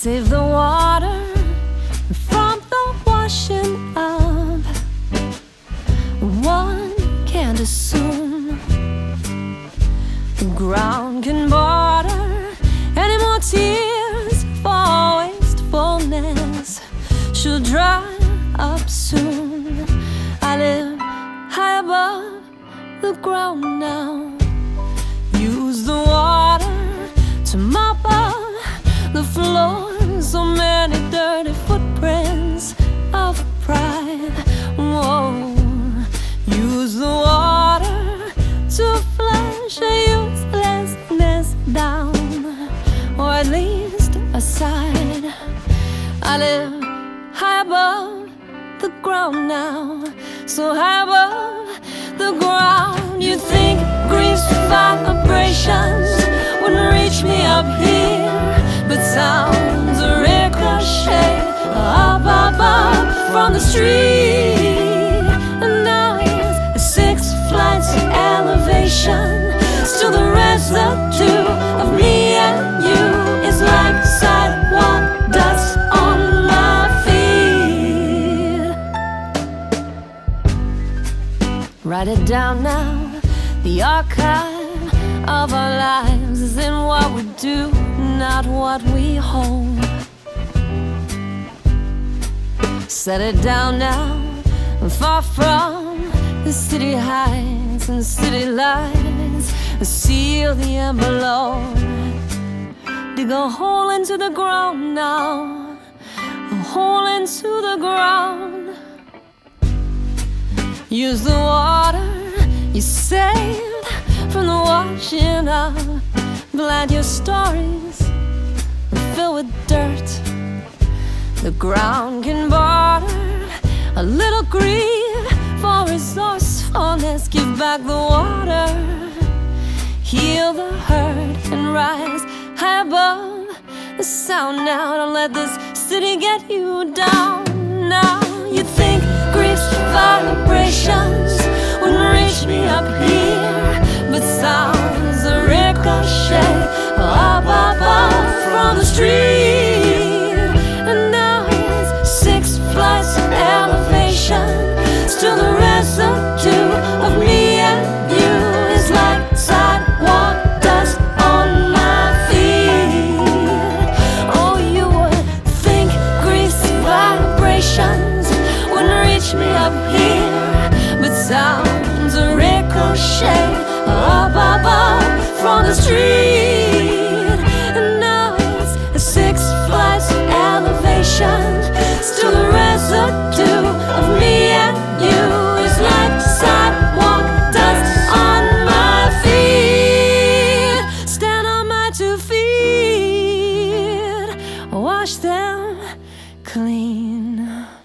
Save the water from the washing up. One can't assume the ground can border any more tears for wastefulness. She'll dry up soon. I live high above the ground now. Use the water to mop up the floor. So many dirty footprints of pride. Whoa. Use the water to flush a uselessness down, or at least aside. I live high above the ground now, so high above the ground. You think grief's vibrations wouldn't reach me up here, but sounds a ricochet up above from the street. And now here's 6 flights of elevation. Still the residue of me and you is like sidewalk dust on my feet. Write it down now. The archive of our lives is in what we do, not what we hold. Set it down now, far from the city heights and city lights. Seal the envelope. Dig a hole into the ground now, a hole into the ground. Use the water you saved from the washing up. Glad your stories are filled with dirt. The ground can border a little grief for resourcefulness. Give back the water, heal the hurt, and rise high above the sound now. Don't let this city get you down. Now you think grief's vibrations wouldn't reach me up here, but sounds a ricochet up above from the street. And now here's 6 flights of elevation. Still the residue of me and you is like sidewalk dust on my feet. Oh, you would think grief's vibrations wouldn't reach me up here, but sounds a ricochet up above from the street. And now it's 6 flights of elevation. Still the residue of me and you is like sidewalk dust on my feet. Stand on my 2 feet, wash them clean.